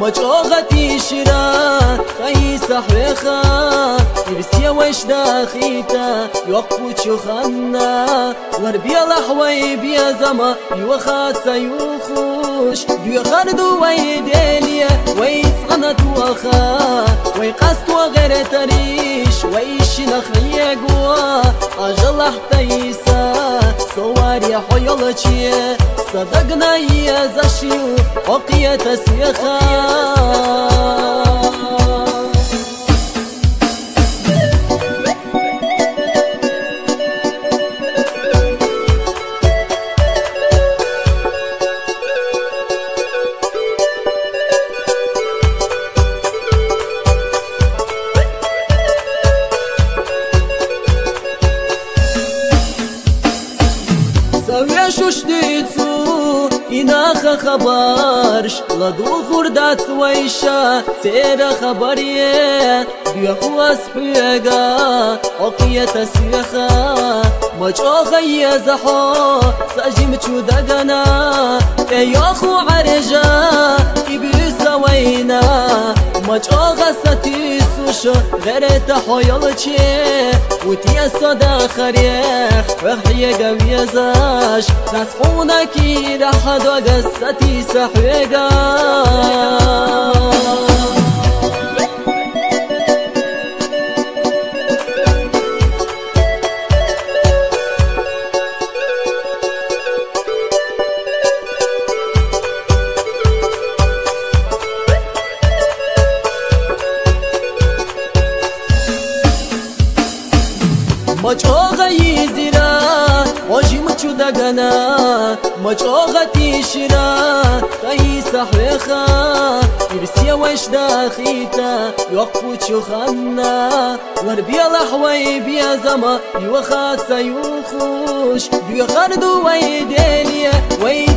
مجوغتي شرا قيس حرخا يرسيا وش داخيتا يوقفو تشخنا وربي لحوي بيا زما يوخات سيوخوش يخردو ويديليا ويسغنت وخا ويقست وغير تريش ويش نخلي قوا أجل احتيسا صواري حيولتشي صدقنا يا زشيو وقية تسيخا سويشوش ديتسو إناخ خبرش لدو خردات ويشا سير خبريه بيخو أسحيقا وقية تسيخا مجوخ يزحو ساجم تشودقنا يخو عرجا إبليس وينا مجوخ ستيسوش غير تحويلتشي وتيا صدا خريخ وحيقا بيزاش نسخونا كي رحد وقستي سحيقا مجوغ يزيرا وجي مچو دغنا مجوغ تيشرا قيس حرخا يرسيا وش داخيتا يوقفو تشخنا وربي لحوي بيا زما يوخات سيوخوش يخردو ويديليا